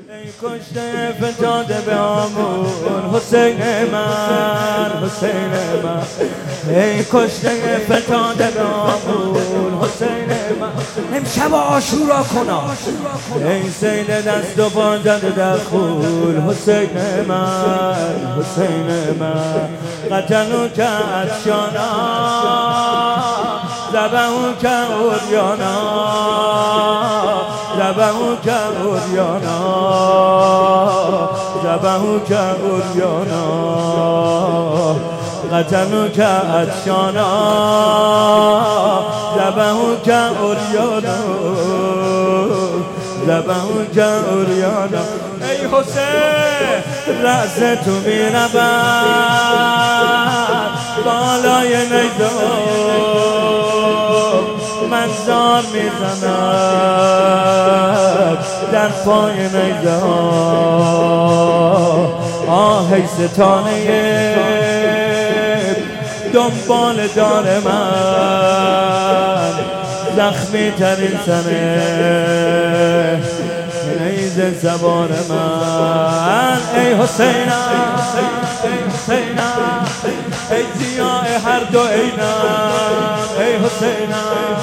ای کشته فتاده به آمون حسین من، حسین من. ای کشته فتاده به آمون حسین من. امشب عاشورا کنم ای سیل دست و پا زده در خون حسین من، حسین من. قتلو که عطشانا ذبحو که عریانا، ذبحو که عریانا، ذبحو که عریانا. قتلو که عطشانا ذبحو که عریانا، ذبحو که عریانا. ای حسین رأس تو میرود بالای نیزه من زار میزنم در پای نیزه آه ای ستانه دنبال دار من زخمی ترین سنه نیزه سوار من. ای حسینم، ای حسینم، ای ضیاء هر دو عینم. ای حسینم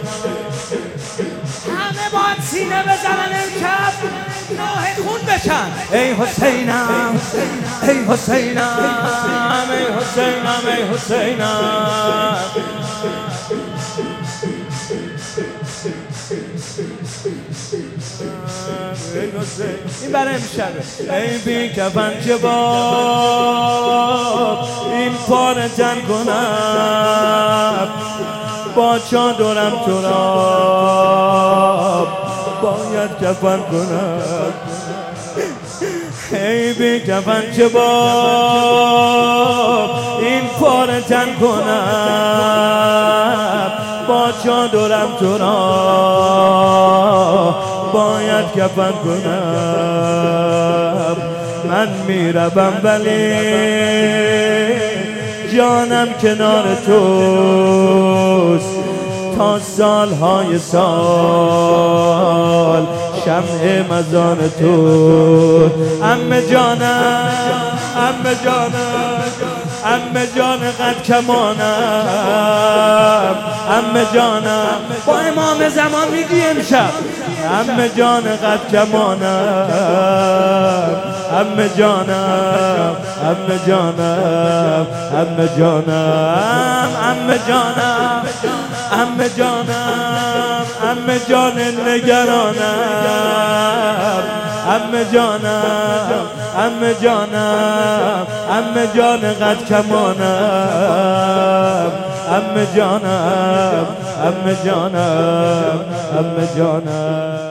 همه باید سینه بزنن امشب راه خون بشن. ای حسینم، ای حسینم، ای حسینم، ای حسینم. این برای امشبه. ای بی کفن چه باب این پاره تن کنم با چادرم تو را باید کفن کنم. ای بی کفن چه باب این پاره تن کنم با چادرم تو را باید کفن کنم. من میروم ولی جانم کنار توست تا سالهای سال شمع مزار تو. عمه جانم، عمه جانم، عمه جان قد کمانم، عمه جانم با امام زمان میگی امشب. عمه جان قد کمانم، عمه جانم، عمه جانم، عمه جانم، عمه جانم، عمه جانم، عمه جان نگرانم. عمه جانم، عمه جانم، عمه جان قد کمانم. عمه جانم، عمه جانم، عمه جانم.